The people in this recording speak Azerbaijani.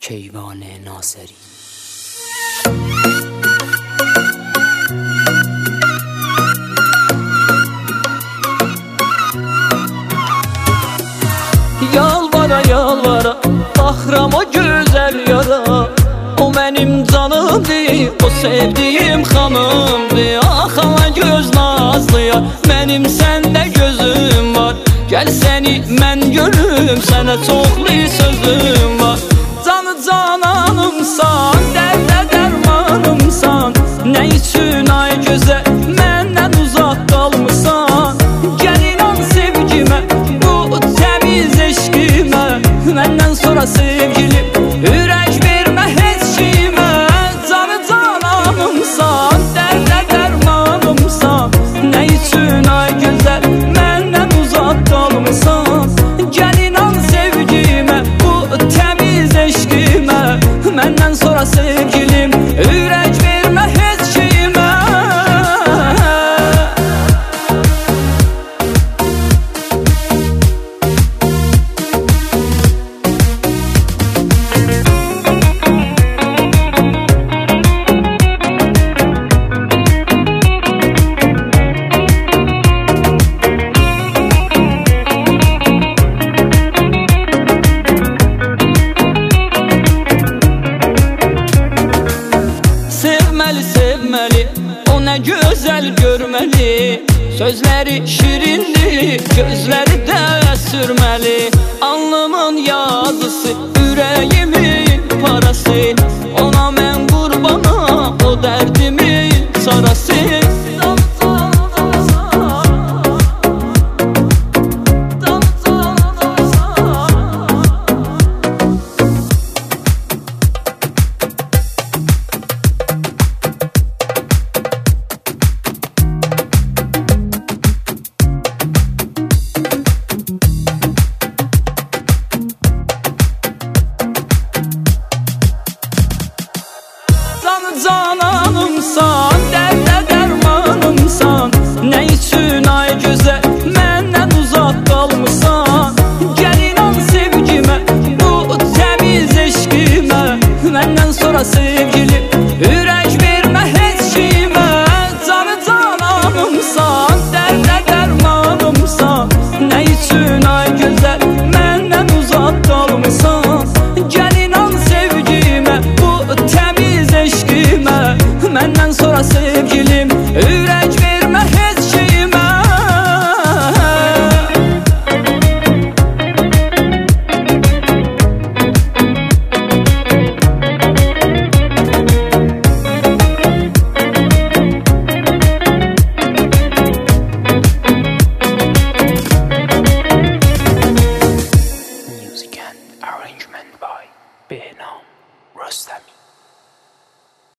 کیوان ناصری. Yalvara yalvara baxıram o gözəl yara, o mənim canımdır, o sevdiyim xanımdır. Ax ala göz nazlıya, mənim səndə gözüm var. Gəl səni mən görüm, sənə çoxlu sözüm var. Canı cananımsan, dərdə dərmanımsan, nə üçün ay gözəl məndən uzaq qalmısan? Gəl inan sevgimə, bu təmiz eşqimə, məndən sonra sevgilim, ürək vermə heç kimə. Canı cananımsan, dərdə dərmanımsan, nə üçün ay gözəl məndən uzaq qalmısan? Gəl inan sevgimə, bu təmiz eşqimə, məndən sonra sevgilim, ürək vermə heç kimə. Sevməli, o nə gözəl görməli, sözləri şirindir, gözləri də sürməli. Alnımın yazısı, ürəyimin parası, ona mən qurbanam, o dərdimin sarası. Cananımsan, dərdə dərmanımsan, nə üçün ay gözəl məndən uzaq qalmısan? Gəl inan sevgimə, bu təmiz eşqimə, məndən sonra sevgilim, ürək vermə heç kimə. Canı cananımsan, dərdə dərmanımsan, nə üçün ay gözəl məndən uzaq qalmısan? Gəl inan sevgimə, bu təmiz eşqimə, məndən sonra sevgilim, ürək vermə heç kimə. Music and arrangement by Behnam Rostam.